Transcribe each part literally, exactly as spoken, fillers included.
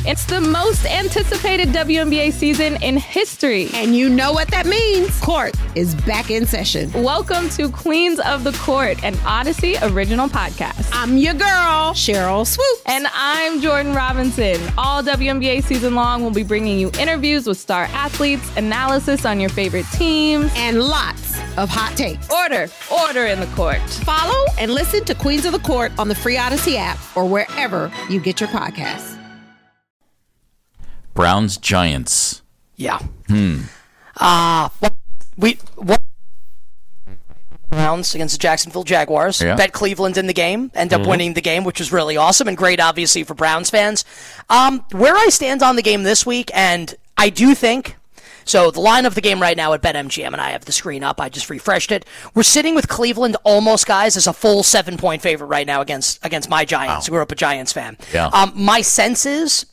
It's the most anticipated W N B A season in history. And you know what that means. Court is back in session. Welcome to Queens of the Court, an Odyssey original podcast. I'm your girl, Cheryl Swoop. And I'm Jordan Robinson. All W N B A season long, we'll be bringing you interviews with star athletes, analysis on your favorite teams, and lots of hot takes. Order, order in the court. Follow and listen to Queens of the Court on the free Odyssey app or wherever you get your podcasts. Browns Giants. Yeah. Hmm. Uh, what, we what Browns against the Jacksonville Jaguars. Yeah. Bet Cleveland in the game. End up mm-hmm. winning the game, which was really awesome and great, obviously, for Browns fans. Um, where I stand on the game this week, and I do think. So the line of the game right now at BetMGM, and I have the screen up. I just refreshed it. We're sitting with Cleveland almost, guys, as a full seven-point favorite right now against against my Giants. Wow. Grew up a Giants fan. Yeah. Um, my sense is,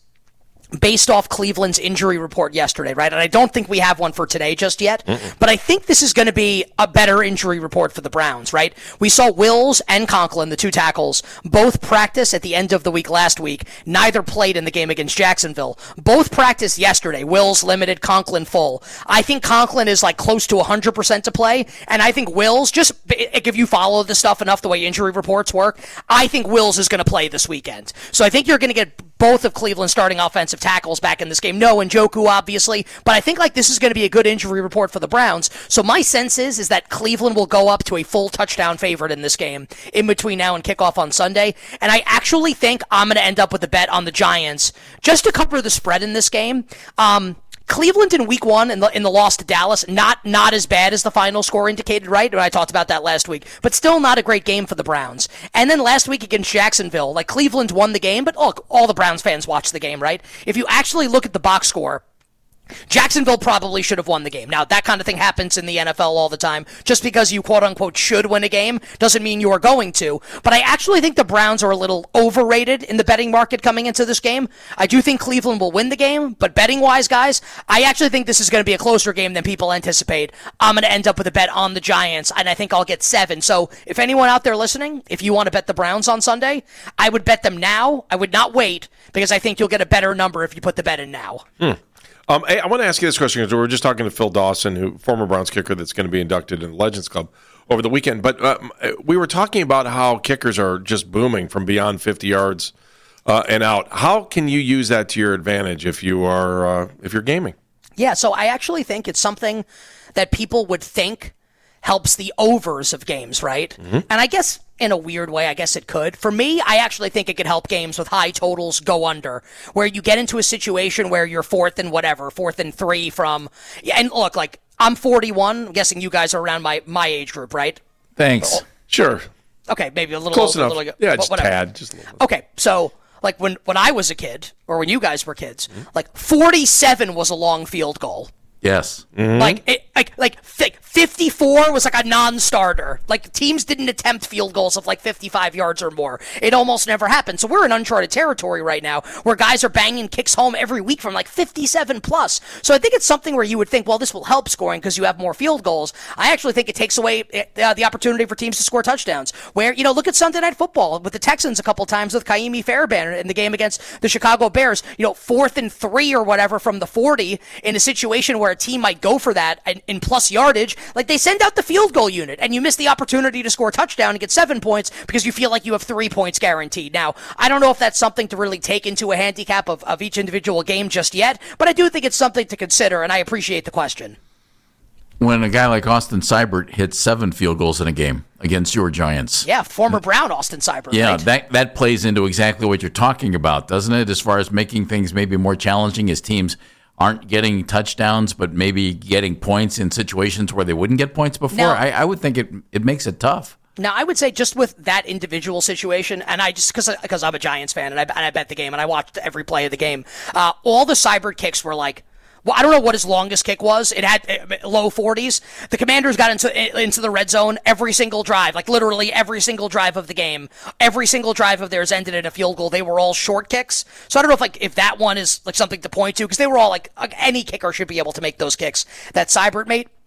based off Cleveland's injury report yesterday, right? And I don't think we have one for today just yet, Mm-mm. but I think this is going to be a better injury report for the Browns, right? We saw Wills and Conklin, the two tackles, both practice at the end of the week last week. Neither played in the game against Jacksonville. Both practiced yesterday. Wills limited, Conklin full. I think Conklin is like close to one hundred percent to play, and I think Wills, just if you follow this stuff enough the way injury reports work, I think Wills is going to play this weekend. So I think you're going to get both of Cleveland's starting offensive tackles back in this game. No, Njoku, obviously, but I think like this is going to be a good injury report for the Browns. So my sense is, is that Cleveland will go up to a full touchdown favorite in this game in between now and kickoff on Sunday. And I actually think I'm going to end up with a bet on the Giants just to cover the spread in this game. Um, Cleveland in week one in the in the loss to Dallas, not not as bad as the final score indicated, right? I talked about that last week, but still not a great game for the Browns. And then last week against Jacksonville, like Cleveland won the game, but look, all the Browns fans watched the game, right? If you actually look at the box score, Jacksonville probably should have won the game. Now, that kind of thing happens in the N F L all the time. Just because you quote-unquote should win a game doesn't mean you are going to. But I actually think the Browns are a little overrated in the betting market coming into this game. I do think Cleveland will win the game, but betting-wise, guys, I actually think this is going to be a closer game than people anticipate. I'm going to end up with a bet on the Giants, and I think I'll get seven. So if anyone out there listening, if you want to bet the Browns on Sunday, I would bet them now. I would not wait, because I think you'll get a better number if you put the bet in now. Hmm. Um, I, I want to ask you this question because we were just talking to Phil Dawson, who former Browns kicker that's going to be inducted in the Legends Club over the weekend. But uh, we were talking about how kickers are just booming from beyond fifty yards uh, and out. How can you use that to your advantage if you are uh, if you're gaming? Yeah, so I actually think it's something that people would think helps the overs of games, right? Mm-hmm. And I guess in a weird way, I guess it could. For me, I actually think it could help games with high totals go under, where you get into a situation where you're fourth and whatever, fourth and three from, and look, like, I'm forty-one. I'm guessing you guys are around my, my age group, right? Thanks. Oh, sure. Okay, maybe a little close over, enough. A little, yeah, just whatever. tad. Just a little bit. Okay, so like when, when I was a kid, or when you guys were kids, mm-hmm. like forty-seven was a long field goal. Yes. Mm-hmm. Like, it, like, like fifty-four was like a non-starter. Like, teams didn't attempt field goals of like fifty-five yards or more. It almost never happened. So we're in uncharted territory right now, where guys are banging kicks home every week from like fifty-seven plus. So I think it's something where you would think, well, this will help scoring because you have more field goals. I actually think it takes away uh, the opportunity for teams to score touchdowns. Where, you know, look at Sunday Night Football with the Texans a couple times with Kaimi Fairbairn in the game against the Chicago Bears. You know, fourth and three or whatever from the forty in a situation where a team might go for that in, in plus yardage. Like, they send out the field goal unit, and you miss the opportunity to score a touchdown and get seven points because you feel like you have three points guaranteed. Now, I don't know if that's something to really take into a handicap of, of each individual game just yet, but I do think it's something to consider, and I appreciate the question. When a guy like Austin Seibert hits seven field goals in a game against your Giants. Yeah, former Brown Austin Seibert. Yeah, right? that that plays into exactly what you're talking about, doesn't it? As far as making things maybe more challenging as teams aren't getting touchdowns, but maybe getting points in situations where they wouldn't get points before. Now, I, I would think it it makes it tough. Now, I would say just with that individual situation, and I just because because I'm a Giants fan and I, and I bet the game and I watched every play of the game, uh, all the Seibert kicks were like, well, I don't know what his longest kick was. It had uh, low forties. The Commanders got into into the red zone every single drive, like literally every single drive of the game. Every single drive of theirs ended in a field goal. They were all short kicks. So I don't know if like if that one is like something to point to, because they were all like, like any kicker should be able to make those kicks that Seibert made.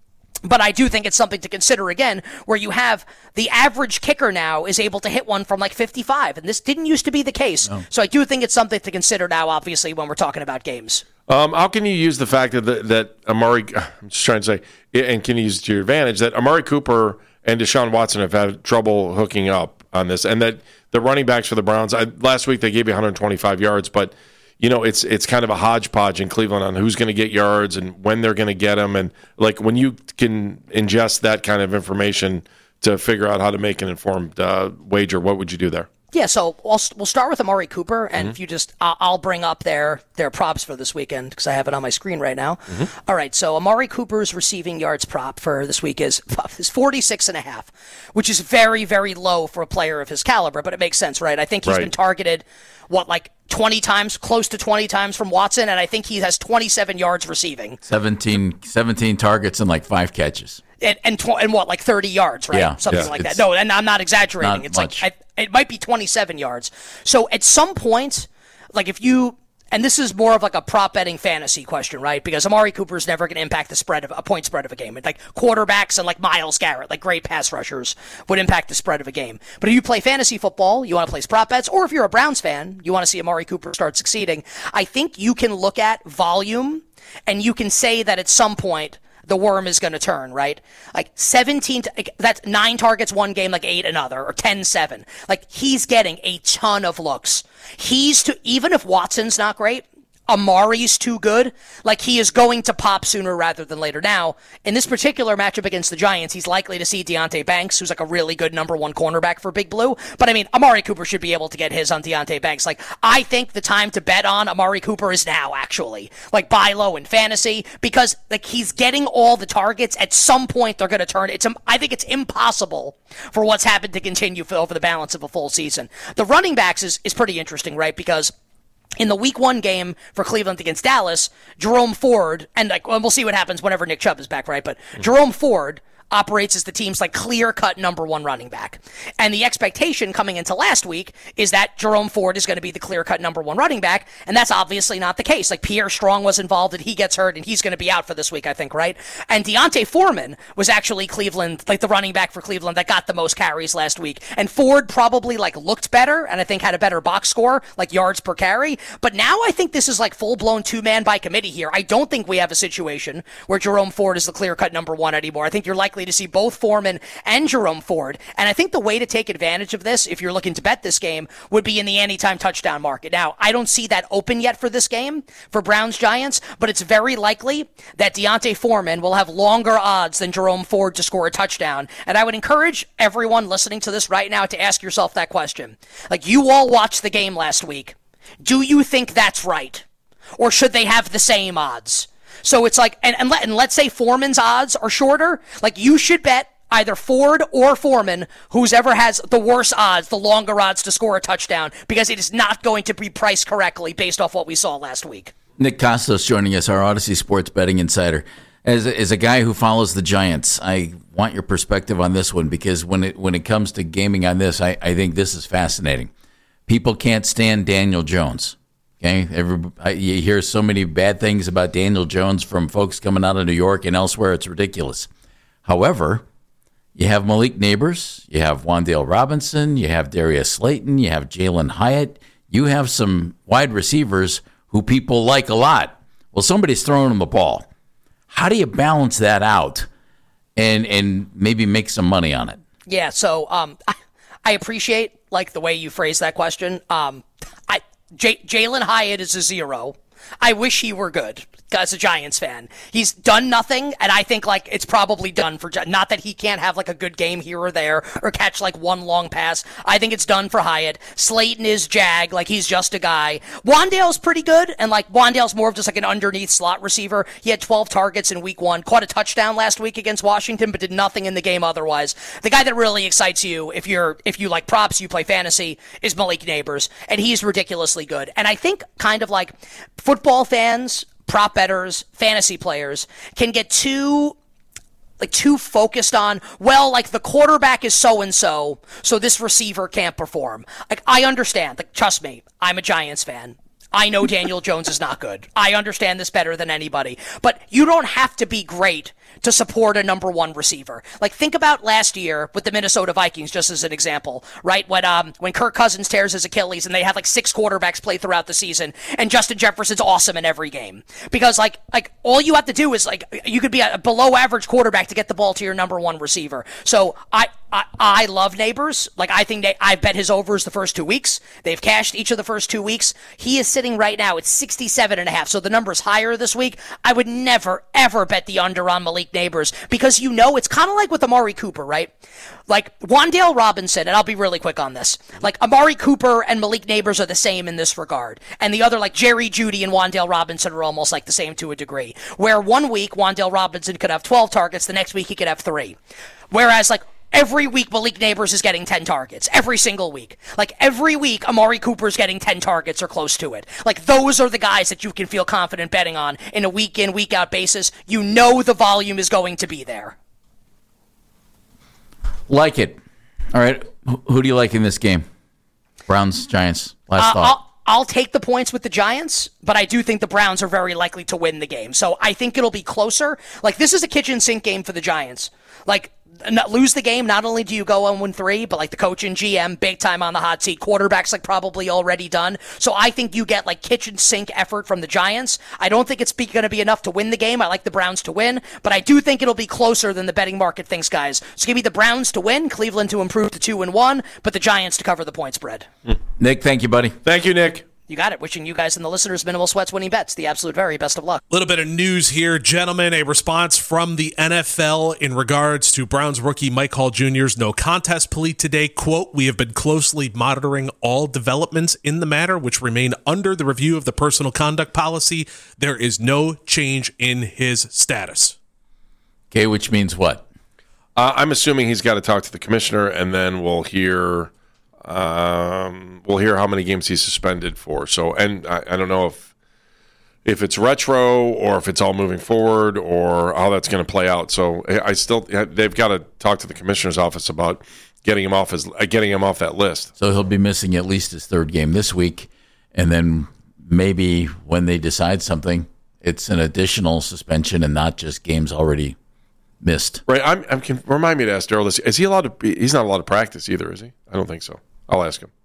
But I do think it's something to consider again, where you have the average kicker now is able to hit one from like fifty-five, and this didn't used to be the case. No. So I do think it's something to consider now, obviously, when we're talking about games. Um, how can you use the fact that that Amari, I'm just trying to say, and can you use it to your advantage, that Amari Cooper and Deshaun Watson have had trouble hooking up on this, and that the running backs for the Browns, I, last week they gave you one hundred twenty-five yards, but you know, it's it's kind of a hodgepodge in Cleveland on who's going to get yards and when they're going to get them. And, like, when you can ingest that kind of information to figure out how to make an informed uh, wager, what would you do there? Yeah, so I'll, we'll start with Amari Cooper, and mm-hmm. if you just, I'll, I'll bring up their their props for this weekend because I have it on my screen right now. Mm-hmm. All right, so Amari Cooper's receiving yards prop for this week is is forty-six and a half, which is very, very low for a player of his caliber, but it makes sense, right? I think he's right. been targeted, what, like twenty times, close to twenty times from Watson, and I think he has twenty-seven yards receiving. seventeen, seventeen targets and like five catches. And and, tw- and what, like thirty yards, right? Yeah, Something yeah, like that. No, and I'm not exaggerating. Not it's much. like I, it might be twenty-seven yards. So at some point, like if you, and this is more of like a prop betting fantasy question, right? Because Amari Cooper is never going to impact the spread of a point spread of a game. It's like quarterbacks and like Myles Garrett, like great pass rushers, would impact the spread of a game. But if you play fantasy football, you want to place prop bets, or if you're a Browns fan, you want to see Amari Cooper start succeeding. I think you can look at volume and you can say that at some point the worm is going to turn, right? Like seventeen, like that's nine targets one game, like eight another, or ten seven. Like he's getting a ton of looks. He's to, even if Watson's not great, Amari's too good. Like he is going to pop sooner rather than later. Now, in this particular matchup against the Giants, he's likely to see Deonte Banks, who's like a really good number one cornerback for Big Blue. But I mean, Amari Cooper should be able to get his on Deonte Banks. Like I think the time to bet on Amari Cooper is now, actually. Like buy low in fantasy, because like he's getting all the targets. At some point, they're going to turn. It's I think it's impossible for what's happened to continue for over the balance of a full season. The running backs is is pretty interesting, right? Because in the week one game for Cleveland against Dallas, Jerome Ford, and like, well, we'll see what happens whenever Nick Chubb is back, right? But mm-hmm. Jerome Ford operates as the team's like clear-cut number one running back. And the expectation coming into last week is that Jerome Ford is going to be the clear-cut number one running back, and that's obviously not the case. Like Pierre Strong was involved, and he gets hurt, and he's going to be out for this week, I think, right? And Deontay Foreman was actually Cleveland, like the running back for Cleveland that got the most carries last week. And Ford probably like looked better, and I think had a better box score, like yards per carry. But now I think this is like full-blown two-man by committee here. I don't think we have a situation where Jerome Ford is the clear-cut number one anymore. I think you're likely to see both Foreman and Jerome Ford. And I think the way to take advantage of this, if you're looking to bet this game, would be in the anytime touchdown market. Now, I don't see that open yet for this game, for Browns-Giants, but it's very likely that Deontay Foreman will have longer odds than Jerome Ford to score a touchdown. And I would encourage everyone listening to this right now to ask yourself that question. Like, you all watched the game last week. Do you think that's right? Or should they have the same odds? So it's like, and, and, let, and let's say Foreman's odds are shorter. Like, you should bet either Ford or Foreman, who's ever has the worse odds, the longer odds to score a touchdown, because it is not going to be priced correctly based off what we saw last week. Nick Kostos joining us, our Odyssey Sports Betting Insider. As a, as a guy who follows the Giants, I want your perspective on this one, because when it when it comes to gaming on this, I, I think this is fascinating. People can't stand Daniel Jones. Okay, Every, I, you hear so many bad things about Daniel Jones from folks coming out of New York and elsewhere. It's ridiculous. However, you have Malik Neighbors, you have Wan'Dale Robinson, you have Darius Slayton, you have Jalen Hyatt. You have some wide receivers who people like a lot. Well, somebody's throwing them the ball. How do you balance that out and and maybe make some money on it? Yeah, so um, I, I appreciate like the way you phrase that question. Um, I J- Jalen Hyatt is a zero. I wish he were good as a Giants fan. He's done nothing, and I think like it's probably done for, not that he can't have like a good game here or there or catch like one long pass. I think it's done for Hyatt. Slayton is Jag, like he's just a guy. Wan'Dale's pretty good, and like Wan'Dale's more of just like an underneath slot receiver. He had twelve targets in week one, caught a touchdown last week against Washington, but did nothing in the game otherwise. The guy that really excites you if you're if you like props, you play fantasy, is Malik Neighbors, and he's ridiculously good. And I think kind of like football fans, prop bettors, fantasy players can get too like too focused on, well, like the quarterback is so-and-so, so this receiver can't perform. Like I understand, like trust me, I'm a Giants fan. I know Daniel Jones is not good. I understand this better than anybody. But you don't have to be great to support a number one receiver. Like, think about last year with the Minnesota Vikings, just as an example, right? When um when Kirk Cousins tears his Achilles and they have like six quarterbacks play throughout the season, and Justin Jefferson's awesome in every game. Because like like all you have to do is like you could be a below average quarterback to get the ball to your number one receiver. So I I, I love Neighbors. Like, I think they, I bet his overs the first two weeks. They've cashed each of the first two weeks. He is sitting right now at sixty-seven and a half. So the number's higher this week. I would never, ever bet the under on Malik Neighbors because you know it's kind of like with Amari Cooper, right? Like Wan'Dale Robinson, and I'll be really quick on this. Like Amari Cooper and Malik Neighbors are the same in this regard. And the other, like Jerry Jeudy and Wan'Dale Robinson are almost like the same to a degree. Where one week Wan'Dale Robinson could have twelve targets, the next week he could have three. Whereas like every week, Malik Neighbors is getting ten targets. Every single week. Like, every week, Amari Cooper's getting ten targets or close to it. Like, those are the guys that you can feel confident betting on in a week-in, week-out basis. You know the volume is going to be there. Like it. All right. Who do you like in this game? Browns, Giants. Last uh, thought. I'll, I'll take the points with the Giants, but I do think the Browns are very likely to win the game. So I think it'll be closer. Like, this is a kitchen sink game for the Giants. Like, not lose the game, not only do you go on one three, but like the coach and G M, big time on the hot seat. Quarterback's like probably already done. So I think you get like kitchen sink effort from the Giants. I don't think it's going to be enough to win the game. I like the Browns to win, but I do think it'll be closer than the betting market thinks, guys. So give me the Browns to win, Cleveland to improve to two and one, but the Giants to cover the point spread. Nick, thank you, buddy. Thank you, Nick. You got it. Wishing you guys and the listeners minimal sweats winning bets. The absolute very best of luck. A little bit of news here, gentlemen. A response from the N F L in regards to Browns rookie Mike Hall Junior's no contest plea today. Quote, "We have been closely monitoring all developments in the matter, which remain under the review of the personal conduct policy. There is no change in his status." Okay, which means what? Uh, I'm assuming he's got to talk to the commissioner, and then we'll hear... Um, we'll hear how many games he's suspended for. So, and I, I don't know if if it's retro or if it's all moving forward or how that's going to play out. So, I still they've got to talk to the commissioner's office about getting him off his getting him off that list. So he'll be missing at least his third game this week, and then maybe when they decide something, it's an additional suspension and not just games already missed. Right. I'm. I'm can, remind me to ask Daryl this. Is he allowed to? Be, he's not allowed to practice either, is he? I don't think so. I'll ask him.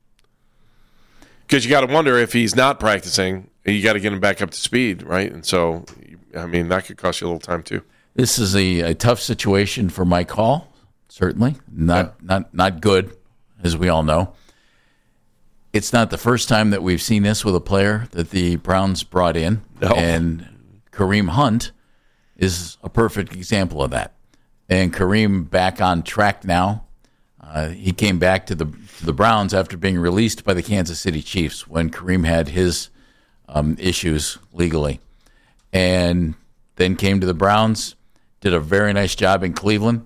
Because you got to wonder if he's not practicing, you got to get him back up to speed, right? And so, I mean, that could cost you a little time too. This is a, a tough situation for Mike Hall, certainly. Not yeah. not not good, as we all know. It's not the first time that we've seen this with a player that the Browns brought in, no. and Kareem Hunt is a perfect example of that. And Kareem back on track now. Uh, he came back to the to the Browns after being released by the Kansas City Chiefs when Kareem had his um, issues legally. And then came to the Browns, did a very nice job in Cleveland,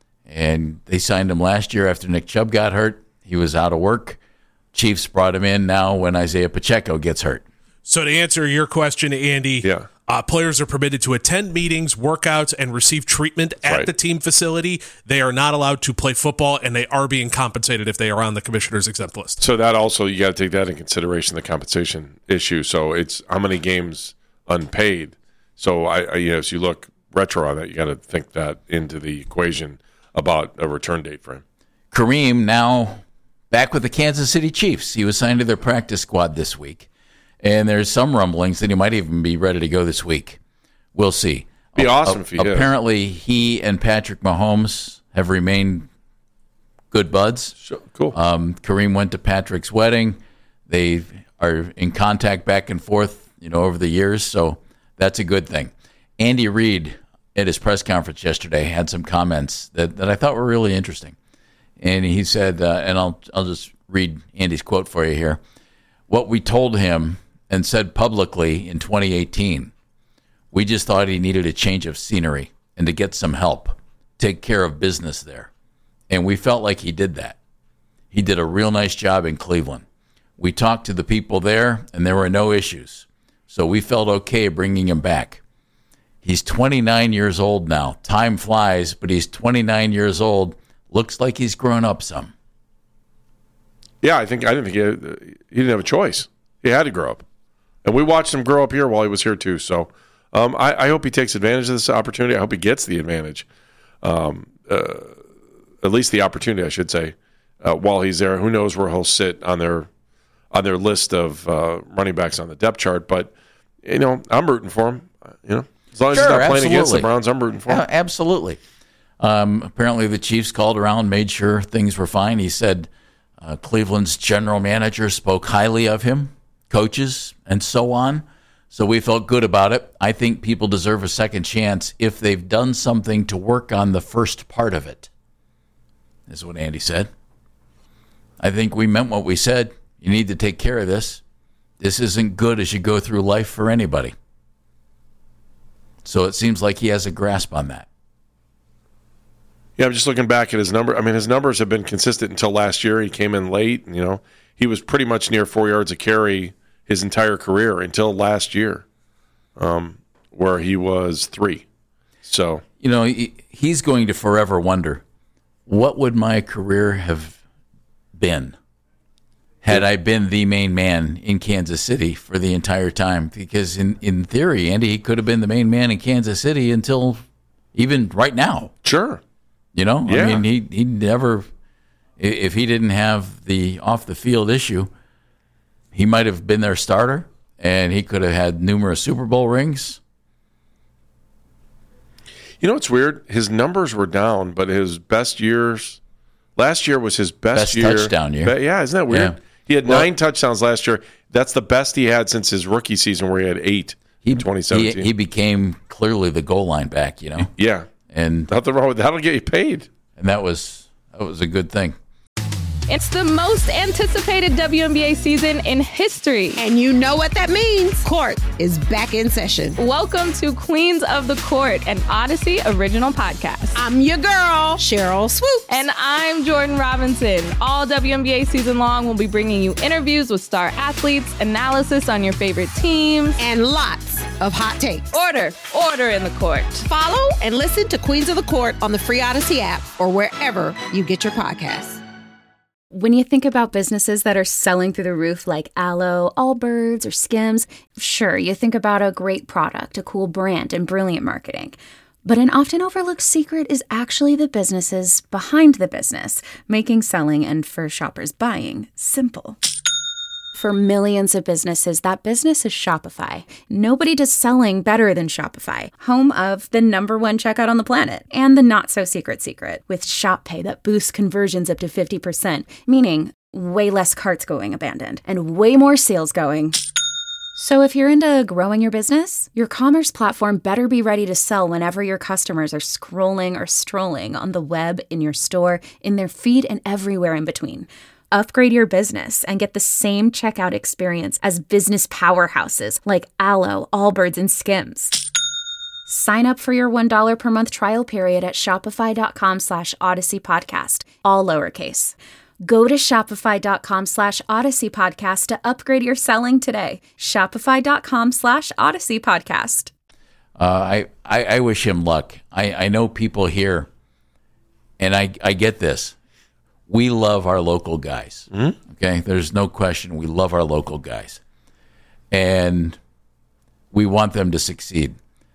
and they signed him last year after Nick Chubb got hurt. He was out of work. Chiefs brought him in now when Isaiah Pacheco gets hurt. So to answer your question, Andy, yeah. Uh, players are permitted to attend meetings, workouts, and receive treatment at right. the team facility. They are not allowed to play football, and they are being compensated if they are on the commissioner's exempt list. So that also, you got to take that in consideration, the compensation issue. So it's how many games unpaid. So I, I you know, as you look retro on that, you got to think that into the equation about a return date for him. Kareem now back with the Kansas City Chiefs. He was signed to their practice squad this week. And there's some rumblings that he might even be ready to go this week. We'll see. Be awesome uh, if he Apparently, is. he and Patrick Mahomes have remained good buds. Sure. Cool. Um, Kareem went to Patrick's wedding. They are in contact back and forth, you know, over the years. So that's a good thing. Andy Reid at his press conference yesterday had some comments that, that I thought were really interesting. And he said, uh, and I'll I'll just read Andy's quote for you here. What we told him and said publicly in twenty eighteen, we just thought he needed a change of scenery and to get some help, take care of business there. And we felt like he did that. He did a real nice job in Cleveland. We talked to the people there, and there were no issues. So we felt okay bringing him back. He's twenty-nine years old now. Time flies, but he's twenty-nine years old. Looks like he's grown up some. Yeah, I think I didn't think he, had, he didn't have a choice. He had to grow up. And we watched him grow up here while he was here too. So um, I, I hope he takes advantage of this opportunity. I hope he gets the advantage, um, uh, at least the opportunity, I should say, uh, while he's there. Who knows where he'll sit on their on their list of uh, running backs on the depth chart? But you know, I'm rooting for him. You know, as long as Sure, he's not playing absolutely. against the Browns, I'm rooting for him. Uh, absolutely. Um, apparently, the Chiefs called around, made sure things were fine. He said uh, Cleveland's general manager spoke highly of him, coaches, and so on. So we felt good about it. I think people deserve a second chance if they've done something to work on the first part of it, is what Andy said. I think we meant what we said. You need to take care of this. This isn't good as you go through life for anybody. So it seems like he has a grasp on that. Yeah, I'm just looking back at his number. I mean, his numbers have been consistent until last year. He came in late. And, you know, he was pretty much near four yards a carry his entire career until last year, um, where he was three. So, you know, he, he's going to forever wonder, what would my career have been had I been the main man in Kansas City for the entire time? Because in, in theory, Andy, he could have been the main man in Kansas City until even right now. Sure. You know, Yeah. I mean, he he never, if he didn't have the off the field issue, he might have been their starter, and he could have had numerous Super Bowl rings. You know what's weird? His numbers were down, but his best years, last year was his best, Best year. touchdown year. Be- yeah, isn't that weird? Yeah. He had Well- nine touchdowns last year. That's the best he had since his rookie season, where he had eight He, in twenty he seventeen. he became clearly the goal line back, you know, yeah, and nothing wrong with that. That'll get you paid. and that was that was a good thing. It's the most anticipated W N B A season in history. And you know what that means. Court is back in session. Welcome to Queens of the Court, an Odyssey original podcast. I'm your girl, Cheryl Swoop. And I'm Jordan Robinson. All W N B A season long, we'll be bringing you interviews with star athletes, analysis on your favorite teams, And lots of hot takes. order, order in the court. Follow and listen to Queens of the Court on the free Odyssey app or wherever you get your podcasts. When you think about businesses that are selling through the roof like Aloe, Allbirds, or Skims, sure, you think about a great product, a cool brand, and brilliant marketing. But an often overlooked secret is actually the businesses behind the business, making selling and, for shoppers, buying simple. For millions of businesses, that business is Shopify. Nobody does selling better than Shopify, home of the number one checkout on the planet and the not-so-secret secret with Shop Pay that boosts conversions up to fifty percent, meaning way less carts going abandoned and way more sales going. So if you're into growing your business, your commerce platform better be ready to sell whenever your customers are scrolling or strolling on the web, in your store, in their feed, and everywhere in between. Upgrade your business and get the same checkout experience as business powerhouses like Aloe, Allbirds, and Skims. Sign up for your one dollar per month trial period at shopify.com slash Odyssey Podcast, all lowercase. Go to shopify.com slash Odyssey Podcast to upgrade your selling today. Shopify.com slash Odyssey Podcast. Uh, I, I I wish him luck. I, I know people here, and I I get this. We love our local guys. Mm-hmm. Okay, there's no question. We love our local guys, and we want them to succeed.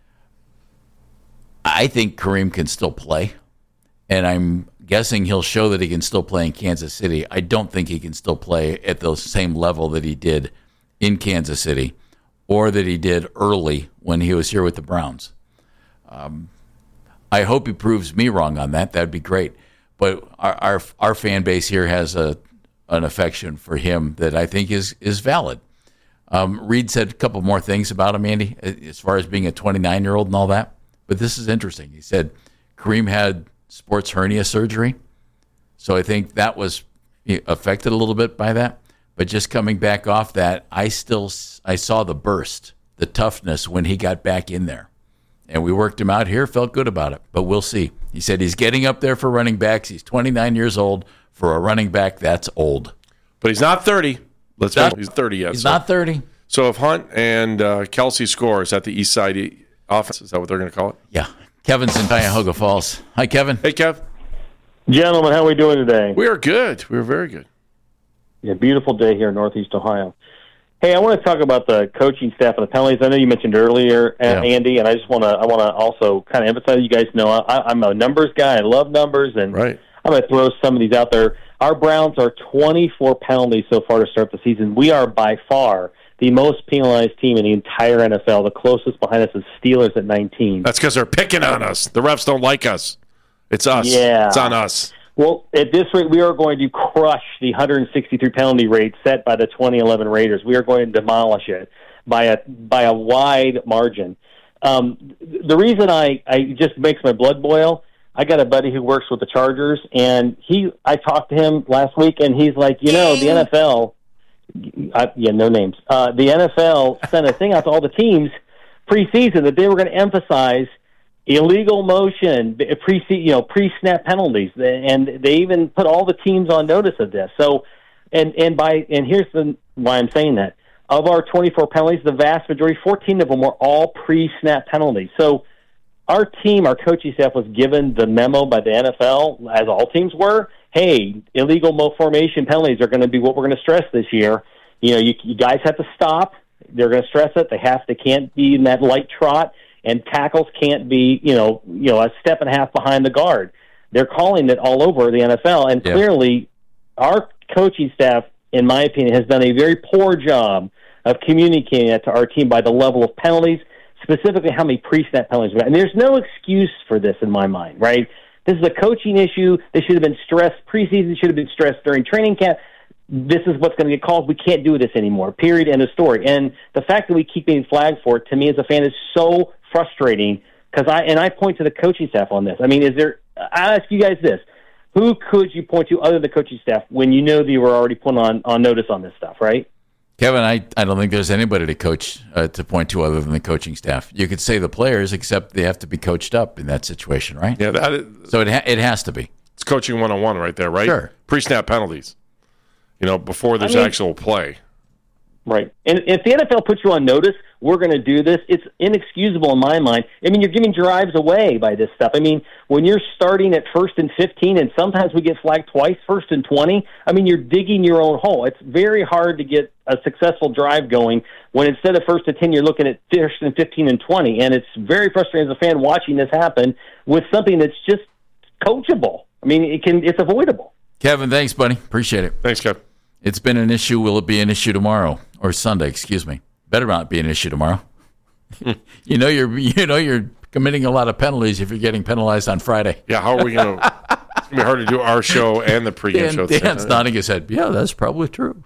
I think Kareem can still play, and I'm guessing he'll show that he can still play in Kansas City. I don't think he can still play at the same level that he did in Kansas City, or that he did early when he was here with the Browns. Um, I hope he proves me wrong on that. That'd be great. But our, our our fan base here has a an affection for him that I think is is valid. Um, Reed said a couple more things about him, Andy, as far as being a twenty-nine-year-old and all that. But this is interesting. He said Kareem had sports hernia surgery, so I think that was affected a little bit by that. But just coming back off that, I still I saw the burst, the toughness when he got back in there. And we worked him out here, felt good about it. But we'll see. He said he's getting up there for running backs. He's twenty-nine years old. For a running back, that's old. But he's not thirty. Let's Not- he's thirty yet. He's so. not thirty. So if Hunt and uh, Kelsey score, is that the East Side e- offense? Is that what they're going to call it? Yeah. Kevin's in Cuyahoga Falls. Hi, Kevin. Hey, Kev. Gentlemen, how are we doing today? We are good. We are very good. Yeah, beautiful day here in Northeast Ohio. Hey, I want to talk about the coaching staff and the penalties. I know you mentioned earlier, Yeah. Andy, and I just want to I want to also kind of emphasize. You guys know I, I'm a numbers guy. I love numbers, and Right. I'm going to throw some of these out there. Our Browns are twenty-four penalties so far to start the season. We are by far the most penalized team in the entire N F L. The closest behind us is Steelers at nineteen. That's because they're picking on us. The refs don't like us. It's us. Yeah. It's on us. Well, at this rate, we are going to crush the one hundred sixty-three penalty rate set by the twenty eleven Raiders. We are going to demolish it by a by a wide margin. Um, the reason I, I it just makes my blood boil, I got a buddy who works with the Chargers, and he I talked to him last week, and he's like, you know, the N F L, I, yeah, no names. Uh, the N F L sent a thing out to all the teams preseason that they were going to emphasize illegal motion, pre you know pre-snap penalties, and they even put all the teams on notice of this. So, and and by and here's the why I'm saying that of our twenty-four penalties, the vast majority, fourteen of them were all pre-snap penalties. So, our team, our coaching staff, was given the memo by the N F L, as all teams were. Hey, illegal mo formation penalties are going to be what we're going to stress this year. You know, you, you guys have to stop. They're going to stress it. They have. They can't be in that light trot. And tackles can't be, you know, you know, a step and a half behind the guard. They're calling it all over the N F L, and Yeah. clearly, our coaching staff, in my opinion, has done a very poor job of communicating that to our team by the level of penalties, specifically how many pre-snap penalties we got. And there's no excuse for this in my mind, right? This is a coaching issue. They should have been stressed preseason. Should have been stressed during training camp. This is what's going to get called. We can't do this anymore. Period. End of story. And the fact that we keep getting flagged for it, to me as a fan, is so frustrating, because I and I point to the coaching staff on this. I mean, is there? I ask you guys this: who could you point to other than the coaching staff when you know that you were already put on on notice on this stuff, right? Kevin, I, I don't think there's anybody to coach uh, to point to other than the coaching staff. You could say the players, except they have to be coached up in that situation, right? Yeah, that is, So it ha- it has to be. it's coaching one on one right there, right? Sure. Pre-snap penalties. You know, before there's I mean- actual play. Right. And if the N F L puts you on notice, we're going to do this, it's inexcusable in my mind. I mean, you're giving drives away by this stuff. I mean, when you're starting at first and fifteen, and sometimes we get flagged twice, first and twenty, I mean, you're digging your own hole. It's very hard to get a successful drive going when instead of first and ten, you're looking at first and fifteen and twenty. And it's very frustrating as a fan watching this happen with something that's just coachable. I mean, it can it's avoidable. Kevin, thanks, buddy. Appreciate it. Thanks, Kev. It's been an issue. Will it be an issue tomorrow or Sunday? Excuse me. Better not be an issue tomorrow. you know you're you know you're committing a lot of penalties if you're getting penalized on Friday. Yeah, how are we going to? It's going to be hard to do our show and the pregame Dan, show. at the same Dan's time. nodding his head. Yeah, that's probably true.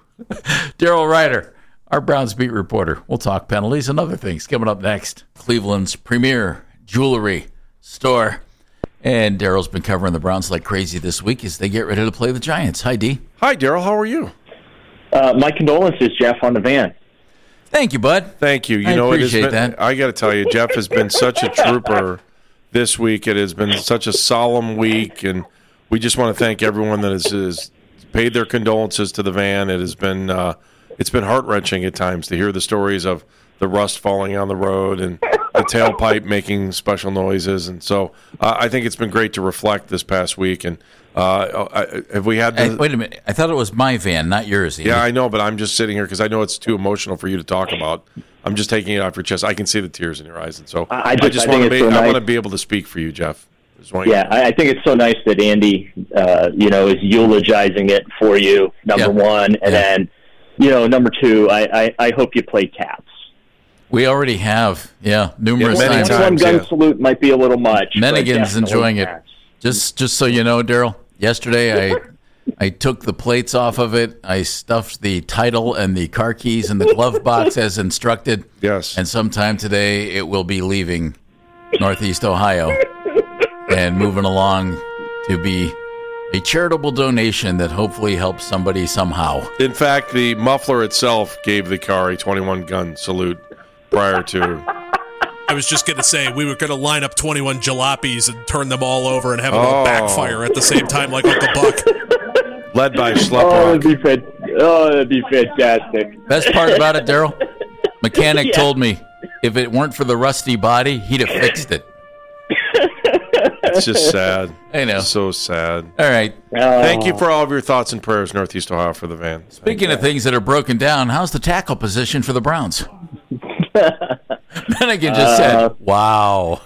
Daryl Ryder, our Browns beat reporter. We'll talk penalties and other things coming up next. Cleveland's premier jewelry store. And Daryl's been covering the Browns like crazy this week as they get ready to play the Giants. Hi, D. Hi, Daryl. How are you? Uh, my condolences, Jeff, on the van. Thank you, bud. Thank you. You I know, it has appreciate been, that. I got to tell you, Jeff has been such a trooper this week. It has been such a solemn week, and we just want to thank everyone that has, has paid their condolences to the van. It has been uh, it's been heart wrenching at times to hear the stories of the rust falling on the road and the tailpipe making special noises, and so uh, I think it's been great to reflect this past week. And uh, I, have we had? The, Hey, wait a minute. I thought it was my van, not yours. Ian. yeah, I know, but I'm just sitting here because I know it's too emotional for you to talk about. I'm just taking it off your chest. I can see the tears in your eyes, and so I just- I want to think be. it's so I want nice. to be able to speak for you, Jeff. Just want you- Yeah, I I think it's so nice that Andy, uh, you know, is eulogizing it for you, number Yeah. one. And Yeah. then, you know, number two, I, I, I hope you play taps. We already have, yeah, numerous Yeah, many times. times. One gun yeah. salute might be a little much. but Mennigan's definitely enjoying it. taps. Just, just so you know, Daryl. Yesterday, I, I took the plates off of it. I stuffed the title and the car keys in the glove box as instructed. Yes. And sometime today, it will be leaving Northeast Ohio and moving along to be a charitable donation that hopefully helps somebody somehow. In fact, the muffler itself gave the car a twenty-one gun salute prior to. I was just going to say, we were going to line up twenty-one jalopies and turn them all over and have them all Oh. backfire at the same time like Uncle Buck. Led by Oh, Schleprock. that'd be, fan- oh, that'd be fantastic. Best part about it, Daryl, mechanic Yeah. told me if it weren't for the rusty body, he'd have fixed it. It's It's just sad. I know. So sad. All right. Oh. Thank you for all of your thoughts and prayers, Northeast Ohio, for the van. Speaking of things that are broken down, how's the tackle position for the Browns? Bennigan just uh, said, wow.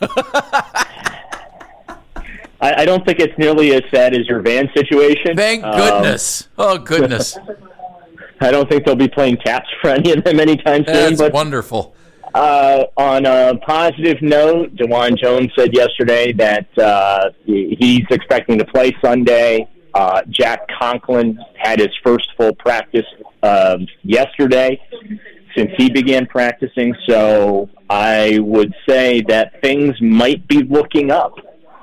I, I don't think it's nearly as sad as your van situation. Thank goodness. Um, oh, goodness. I don't think they'll be playing taps for any of them anytime soon. That's but, wonderful. Uh, on a positive note, DeJuan Jones said yesterday that uh, he's expecting to play Sunday. Uh, Jack Conklin had his first full practice uh, yesterday since he began practicing, so I would say that things might be looking up.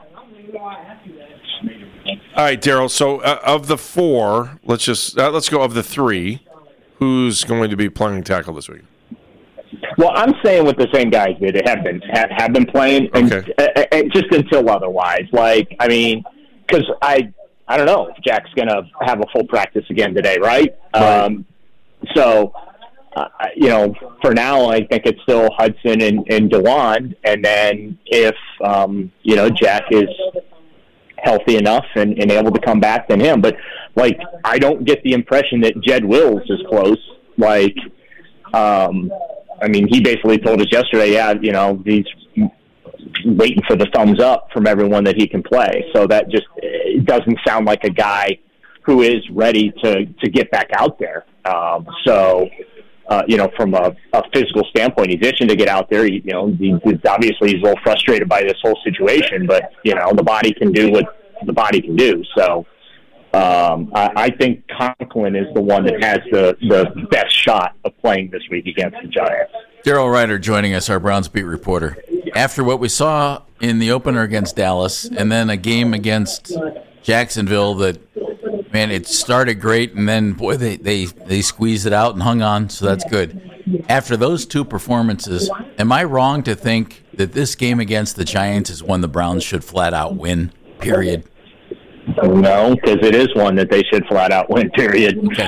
All right, Daryl. So uh, of the four, let's just uh, let's go of the three. Who's going to be playing tackle this week? Well, I'm saying with the same guys that have been have, have been playing, and, okay. uh, and just until otherwise. Like, I mean, because I I don't know if Jack's going to have a full practice again today, right? right. Um, so, uh, you know, for now, I think it's still Hudson and, and DeJuan, and then if um, you know Jack is healthy enough and, and able to come back, then him. But like, I don't get the impression that Jed Wills is close. Like, um, I mean, he basically told us yesterday, yeah, you know, he's waiting for the thumbs up from everyone that he can play. So that just it doesn't sound like a guy who is ready to, to get back out there. Um, so, uh, you know, from a, a physical standpoint, he's itching to get out there. He, you know, he, obviously he's a little frustrated by this whole situation, but, you know, the body can do what the body can do. So um, I, I think Conklin is the one that has the, the best shot of playing this week against the Giants. Daryl Ryder joining us, our Browns beat reporter. After what we saw in the opener against Dallas and then a game against Jacksonville that, man, it started great, and then, boy, they, they, they squeezed it out and hung on, so that's good. After those two performances, am I wrong to think that this game against the Giants is one the Browns should flat-out win, period? No, because it is one that they should flat-out win, period. Okay.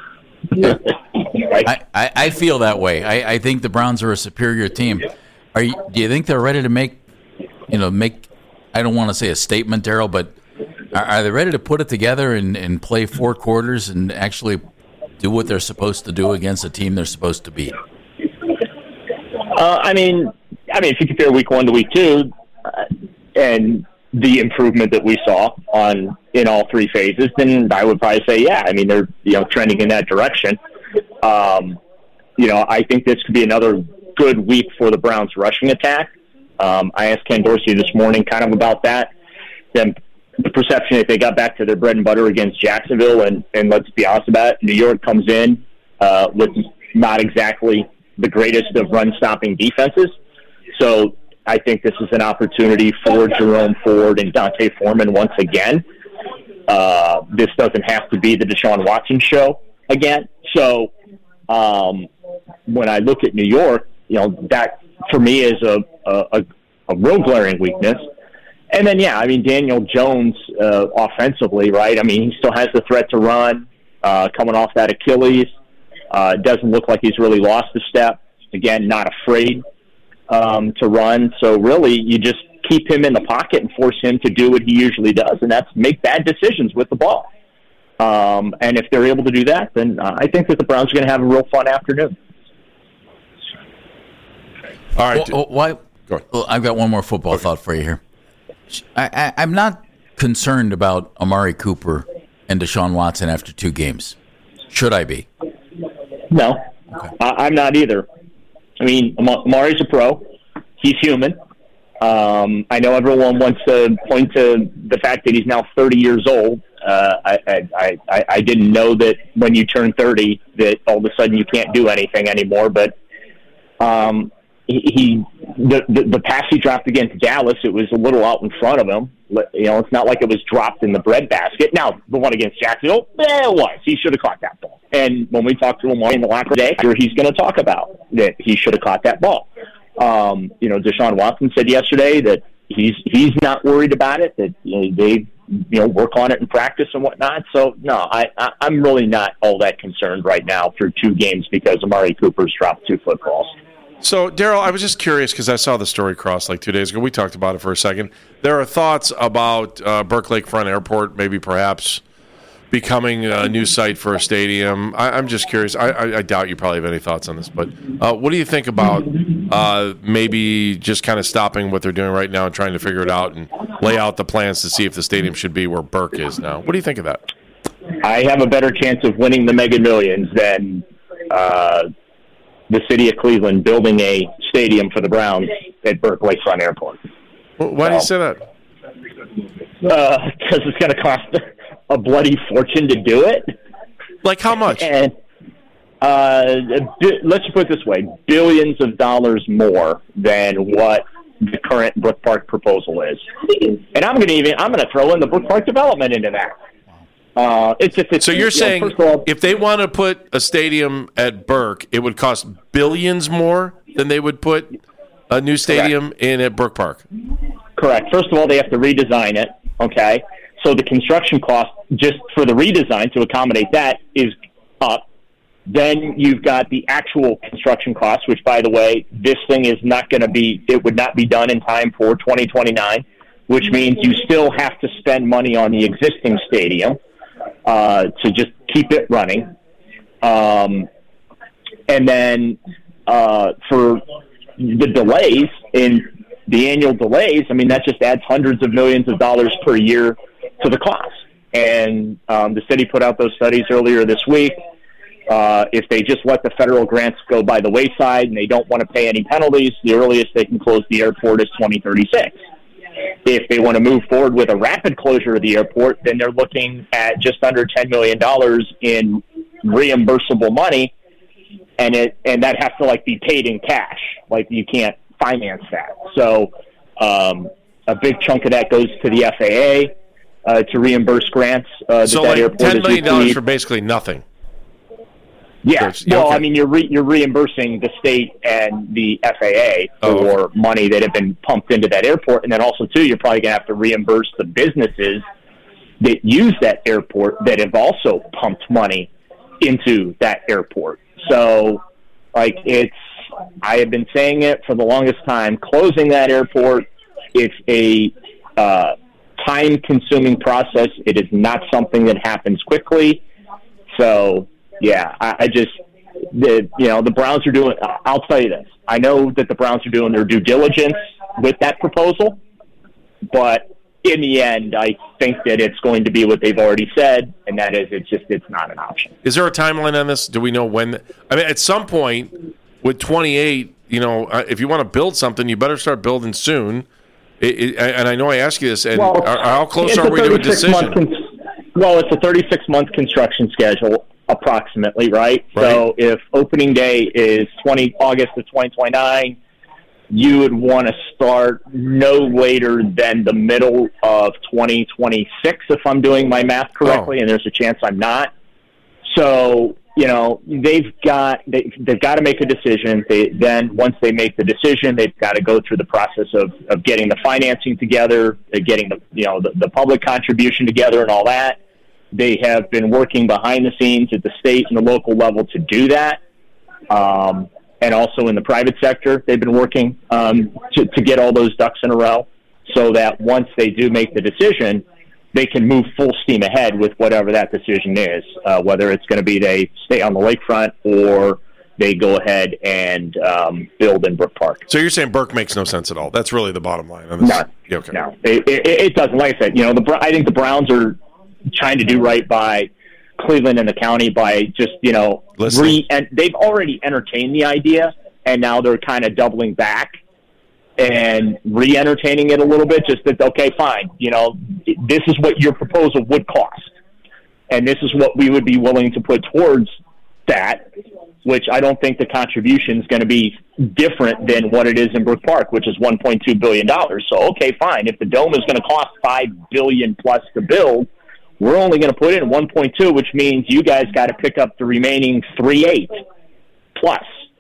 I, I, I feel that way. I, I think the Browns are a superior team. Are you, do you think they're ready to make, you know, make, I don't want to say a statement, Daryl, but are, are they ready to put it together and, and play four quarters and actually do what they're supposed to do against a team they're supposed to beat? Uh, I mean, I mean, if you compare week one to week two, uh, and the improvement that we saw on in all three phases, then I would probably say, yeah. I mean, they're you know trending in that direction. Um, you know, I think this could be another good week for the Browns rushing attack. Um, I asked Ken Dorsey this morning kind of about that. Then the perception that they got back to their bread and butter against Jacksonville, and, and let's be honest about it, New York comes in uh, with not exactly the greatest of run-stopping defenses. So I think this is an opportunity for Jerome Ford and Dante Foreman once again. Uh, this doesn't have to be the Deshaun Watson show again. So um, when I look at New York, you know, that for me is a, a, a real glaring weakness. And then, yeah, I mean, Daniel Jones uh, offensively, right? I mean, he still has the threat to run uh, coming off that Achilles. Uh, doesn't look like he's really lost a step. Again, not afraid um, to run. So really, you just keep him in the pocket and force him to do what he usually does, and that's make bad decisions with the ball. Um, and if they're able to do that, then uh, I think that the Browns are going to have a real fun afternoon. All right. Well, why? Go ahead. Well, I've got one more football okay. thought for you here. I, I, I'm not concerned about Amari Cooper and Deshaun Watson after two games. Should I be? No, okay. I, I'm not either. I mean, Amari's a pro. He's human. Um, I know everyone wants to point to the fact that he's now thirty years old. Uh, I, I, I, I didn't know that when you turn thirty that all of a sudden you can't do anything anymore. But um, he, he the, the the pass he dropped against Dallas, it was a little out in front of him. You know, it's not like it was dropped in the breadbasket. Now, the one against Jacksonville, eh, it was. He should have caught that ball. And when we talked to him in the locker room today, he's going to talk about that he should have caught that ball. Um, you know, Deshaun Watson said yesterday that he's he's not worried about it, that you know, they you know work on it in practice and whatnot. So, no, I, I, I'm really not all that concerned right now through two games because Amari Cooper's dropped two footballs. So, Daryl, I was just curious because I saw the story cross like two days ago. We talked about it for a second. There are thoughts about uh, Burke Lakefront Airport maybe perhaps becoming a new site for a stadium. I, I'm just curious. I, I, I doubt you probably have any thoughts on this, but uh, what do you think about uh, maybe just kind of stopping what they're doing right now and trying to figure it out and lay out the plans to see if the stadium should be where Burke is now? What do you think of that? I have a better chance of winning the Mega Millions than uh, the city of Cleveland building a stadium for the Browns at Burke Lakefront Airport. Well, why so, do you say that? Because uh, it's going to cost a bloody fortune to do it. Like how much? And uh, let's just put it this way: billions of dollars more than what the current Brook Park proposal is. And I'm going to even I'm going to throw in the Brook Park development into that. Uh, it's just, it's, so you're you saying know, first of all, if they want to put a stadium at Burke, it would cost billions more than they would put a new stadium correct. in at Brook Park? Correct. First of all, they have to redesign it, okay? So the construction cost just for the redesign to accommodate that is up. Then you've got the actual construction costs, which, by the way, this thing is not going to be – it would not be done in time for twenty twenty-nine, which means you still have to spend money on the existing stadium. Uh, to just keep it running. Um, and then uh, for the delays, in the annual delays, I mean, that just adds hundreds of millions of dollars per year to the cost. And um, the city put out those studies earlier this week. Uh, if they just let the federal grants go by the wayside and they don't want to pay any penalties, the earliest they can close the airport is twenty thirty-six. If they want to move forward with a rapid closure of the airport, then they're looking at just under ten million dollars in reimbursable money, and it and that has to like be paid in cash. Like you can't finance that. So um, a big chunk of that goes to the F A A uh, to reimburse grants. Uh, so that like airport ten million dollars received. for basically nothing. Yeah, yeah well, okay. I mean, you're re- you're reimbursing the state and the F A A oh, for okay. money that have been pumped into that airport, and then also too, you're probably going to have to reimburse the businesses that use that airport that have also pumped money into that airport. So, like, it's I have been saying it for the longest time. Closing that airport, it's a uh, time-consuming process. It is not something that happens quickly. So. Yeah, I, I just, the, you know, the Browns are doing, I'll tell you this. I know that the Browns are doing their due diligence with that proposal, but in the end, I think that it's going to be what they've already said, and that is it's just, it's not an option. Is there a timeline on this? Do we know when? I mean, at some point with twenty-eight, you know, if you want to build something, you better start building soon. It, it, and I know I asked you this, and well, how close are we to a decision? Con- well, it's a thirty-six month construction schedule. Approximately, right? right? So if opening day is twenty August of twenty twenty-nine, you would want to start no later than the middle of twenty twenty-six, if I'm doing my math correctly, oh. and there's a chance I'm not. So, you know, they've got they, they've got to make a decision. They, then once they make the decision, they've got to go through the process of, of getting the financing together, getting the you know the, the public contribution together, and all that. They have been working behind the scenes at the state and the local level to do that. Um, and also in the private sector, they've been working um, to, to get all those ducks in a row so that once they do make the decision, they can move full steam ahead with whatever that decision is, uh, whether it's going to be they stay on the lakefront or they go ahead and um, build in Brook Park. So you're saying Burke makes no sense at all. That's really the bottom line. On this. No, yeah, okay. no, it, it, it doesn't. Like I said, you know, the I think the Browns are trying to do right by Cleveland and the county by just, you know, re- and they've already entertained the idea, and now they're kind of doubling back and re-entertaining it a little bit, just that, okay, fine, you know, this is what your proposal would cost, and this is what we would be willing to put towards that, which I don't think the contribution is going to be different than what it is in Brook Park, which is one point two billion dollars. So, okay, fine, if the dome is going to cost five billion dollars plus to build, we're only going to put in one point two, which means you guys got to pick up the remaining three eight plus.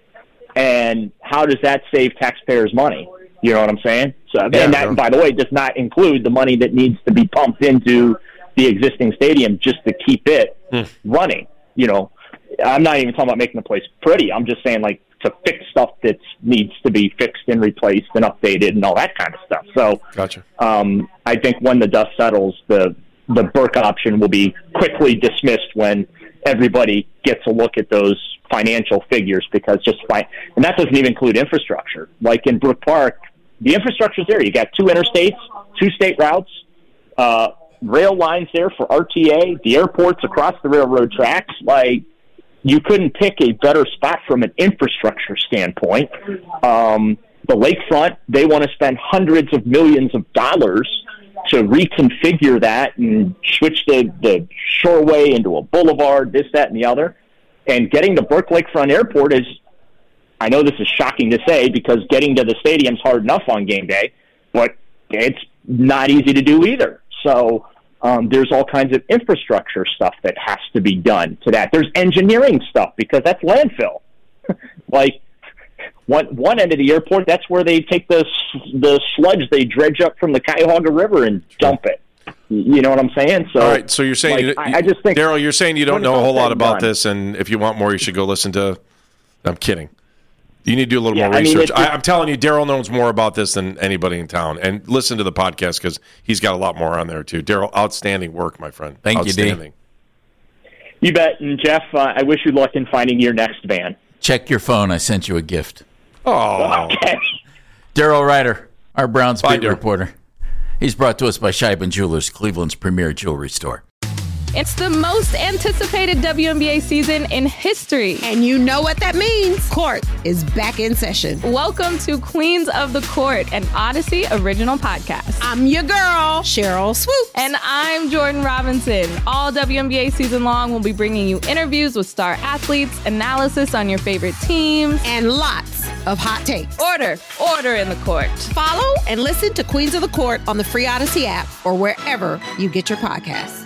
And how does that save taxpayers money? You know what I'm saying? So, yeah, and that, by the way, does not include the money that needs to be pumped into the existing stadium just to keep it hmm. running. You know, I'm not even talking about making the place pretty. I'm just saying, like, to fix stuff that needs to be fixed and replaced and updated and all that kind of stuff. So, gotcha. Um, I think when the dust settles, the the Burke option will be quickly dismissed when everybody gets a look at those financial figures, because just fine, and that doesn't even include infrastructure. Like in Brook Park, the infrastructure's there. You got two interstates, two state routes, uh, rail lines there for R T A, the airports across the railroad tracks. Like, you couldn't pick a better spot from an infrastructure standpoint. Um, the lakefront, they want to spend hundreds of millions of dollars to reconfigure that and switch the, the shoreway into a boulevard, this, that, and the other. And getting to Burke Lakefront Airport is, I know this is shocking to say because getting to the stadium's hard enough on game day, but it's not easy to do either. So um, there's all kinds of infrastructure stuff that has to be done to that. There's engineering stuff because that's landfill. Like, One one end of the airport, that's where they take the the sludge they dredge up from the Cuyahoga River and dump it. You know what I'm saying? So, all right. So you're saying, like, you, I, I just think, Daryl, you're saying you don't know a whole lot about done. this, and if you want more, you should go listen to. I'm kidding. You need to do a little Yeah, more I mean, research. it's- I, I'm telling you, Daryl knows more about this than anybody in town. And listen to the podcast because he's got a lot more on there too. Daryl, outstanding work, my friend. Thank you, D. outstanding. You bet. And Jeff, uh, I wish you luck in finding your next van. Check your phone. I sent you a gift. Oh, Okay. Daryl Ryder, our Browns Bye, beat Daryl. reporter. He's brought to us by Scheiben Jewelers, Cleveland's premier jewelry store. It's the most anticipated W N B A season in history. And you know what that means. Court is back in session. Welcome to Queens of the Court, an Odyssey original podcast. I'm your girl, Cheryl Swoop. And I'm Jordan Robinson. All W N B A season long, we'll be bringing you interviews with star athletes, analysis on your favorite teams, And lots of hot takes. order, order in the court. Follow and listen to Queens of the Court on the free Odyssey app or wherever you get your podcasts.